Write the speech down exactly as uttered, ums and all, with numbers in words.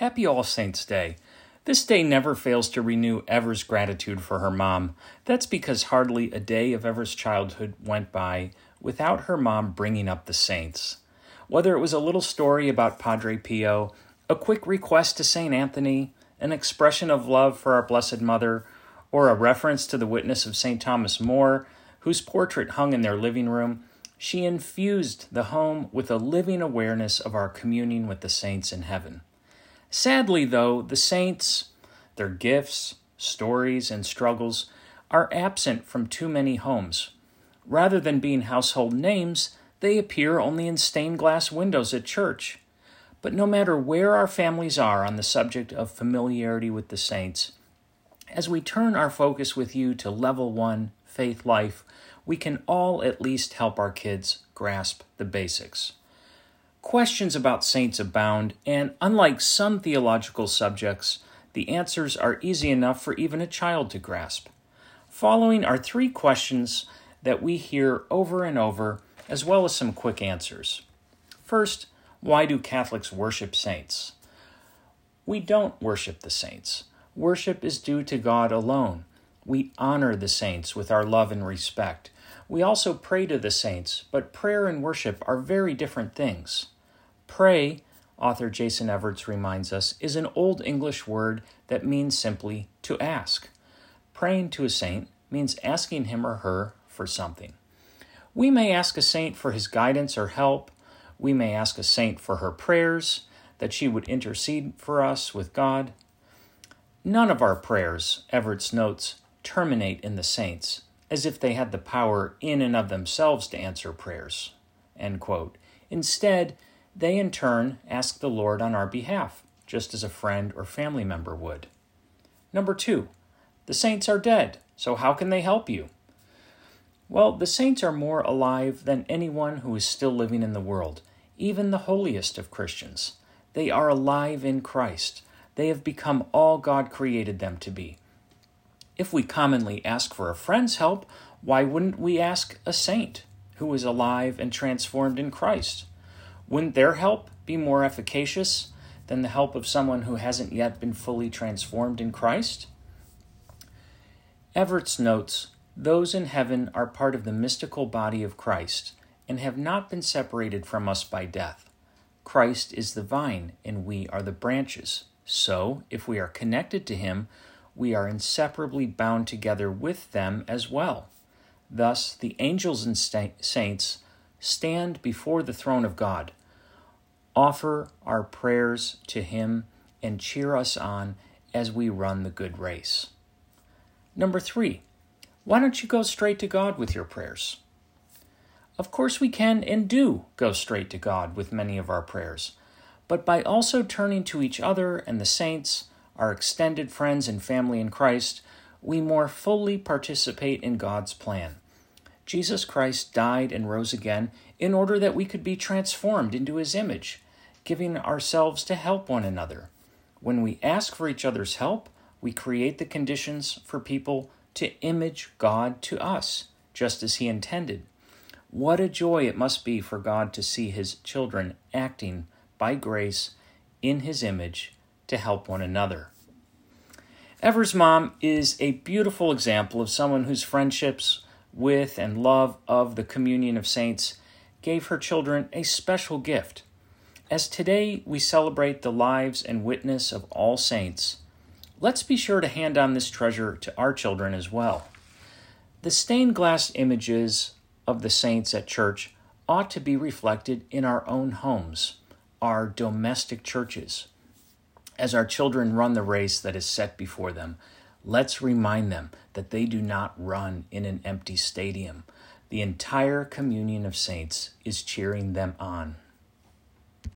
Happy All Saints' Day. This day never fails to renew Ever's gratitude for her mom. That's because hardly a day of Ever's childhood went by without her mom bringing up the saints. Whether it was a little story about Padre Pio, a quick request to Saint Anthony, an expression of love for our Blessed Mother, or a reference to the witness of Saint Thomas More, whose portrait hung in their living room, she infused the home with a living awareness of our communion with the saints in heaven. Sadly, though, the saints, their gifts, stories, and struggles are absent from too many homes. Rather than being household names, they appear only in stained glass windows at church. But no matter where our families are on the subject of familiarity with the saints, as we turn our focus with you to level one, faith life, we can all at least help our kids grasp the basics. Questions about saints abound, and unlike some theological subjects, the answers are easy enough for even a child to grasp. Following are three questions that we hear over and over, as well as some quick answers. First, why do Catholics worship saints? We don't worship the saints. Worship is due to God alone. We honor the saints with our love and respect. We also pray to the saints, but prayer and worship are very different things. Pray, author Jason Everts reminds us, is an Old English word that means simply to ask. Praying to a saint means asking him or her for something. We may ask a saint for his guidance or help. We may ask a saint for her prayers, that she would intercede for us with God. None of our prayers, Everts notes, terminate in the saints, as if they had the power in and of themselves to answer prayers. End quote. Instead, they in turn ask the Lord on our behalf, just as a friend or family member would. Number two, the saints are dead, so how can they help you? Well, the saints are more alive than anyone who is still living in the world, even the holiest of Christians. They are alive in Christ. They have become all God created them to be. If we commonly ask for a friend's help, why wouldn't we ask a saint who is alive and transformed in Christ? Wouldn't their help be more efficacious than the help of someone who hasn't yet been fully transformed in Christ? Everts notes, those in heaven are part of the mystical body of Christ and have not been separated from us by death. Christ is the vine and we are the branches. So, if we are connected to him, we are inseparably bound together with them as well. Thus, the angels and saints stand before the throne of God, offer our prayers to him, and cheer us on as we run the good race. Number three, why don't you go straight to God with your prayers? Of course we can and do go straight to God with many of our prayers, but by also turning to each other and the saints, our extended friends and family in Christ, we more fully participate in God's plan. Jesus Christ died and rose again in order that we could be transformed into his image, giving ourselves to help one another. When we ask for each other's help, we create the conditions for people to image God to us, just as he intended. What a joy it must be for God to see his children acting by grace in his image to help one another. Ever's mom is a beautiful example of someone whose friendships with and love of the communion of saints gave her children a special gift. As today we celebrate the lives and witness of all saints, let's be sure to hand on this treasure to our children as well. The stained glass images of the saints at church ought to be reflected in our own homes, our domestic churches. As our children run the race that is set before them, let's remind them that they do not run in an empty stadium. The entire communion of saints is cheering them on.